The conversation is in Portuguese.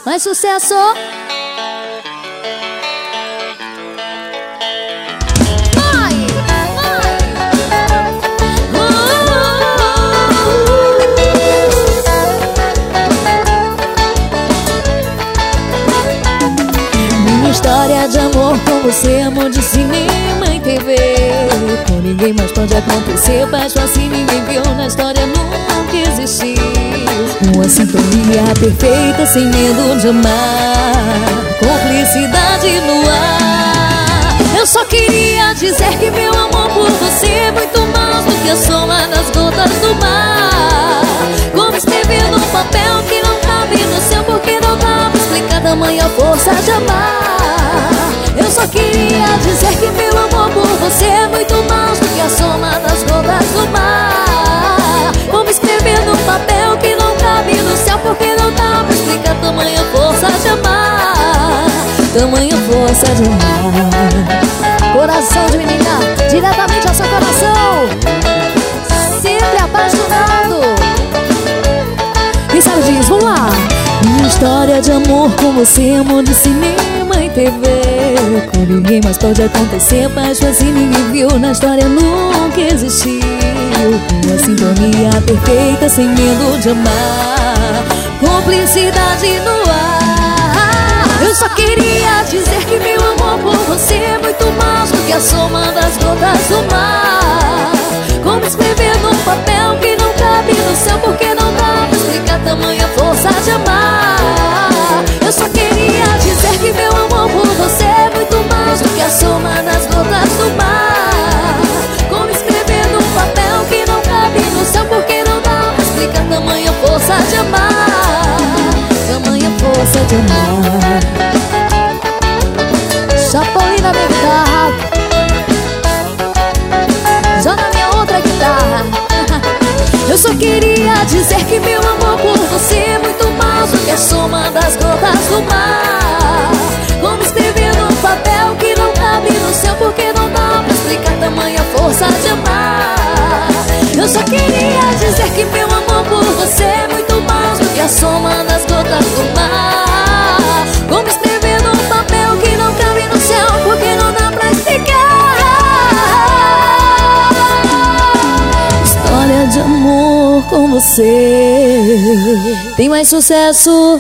Mais sucesso. Minha história de amor com você, amor de cinema e TV. Com ninguém mais pode acontecer, paixão assim ninguém viu, na história nunca existiu. Uma sintonia perfeita, sem medo de amar, cumplicidade no ar. Eu só queria dizer que meu amor por você é muito mais do que a soma das gotas do mar. Como escrever num papel que não cabe no céu, porque não dá pra explicar tamanha força de amar. Eu só queria dizer que meu amor por você é muito mais do que a soma das gotas do mar. Como escrever num papel que não cabe no céu, porque não dá pra explicar tamanha força de amar. Tamanha força de amar. Coração de menina, diretamente ao seu coração, sempre apaixonado. Quem sabe diz, vamos lá. Minha história de amor com você, amor de cinema e TV. Com ninguém mais pode acontecer, paixão assim ninguém viu, na história nunca existiu. Uma sintonia perfeita, sem medo de amar, cumplicidade no ar. Eu só queria dizer que meu amor por você é muito mais do que a soma das gotas do mar. Como escrever num papel que não cabe no céu, porque não dá pra explicar tamanha força de amar. Eu só queria dizer que meu amor por você é muito mais do que a soma das gotas do mar. Como escrever num papel que não cabe no céu, porque não dá pra explicar tamanha força de amar. Tamanha força de amar. Chapolina na guitarra, já na minha outra guitarra. Eu só queria dizer que meu amor por você é muito mais do que a soma das gotas do mar. Como escrever num papel que não cabe no céu, porque não dá pra explicar tamanha força de amar. Eu só queria dizer que meu amor por você é muito mais do que a soma das gotas do mar. Como escrever num papel que não cabe no céu, porque não dá pra explicar. História de amor com você. Tem mais sucesso.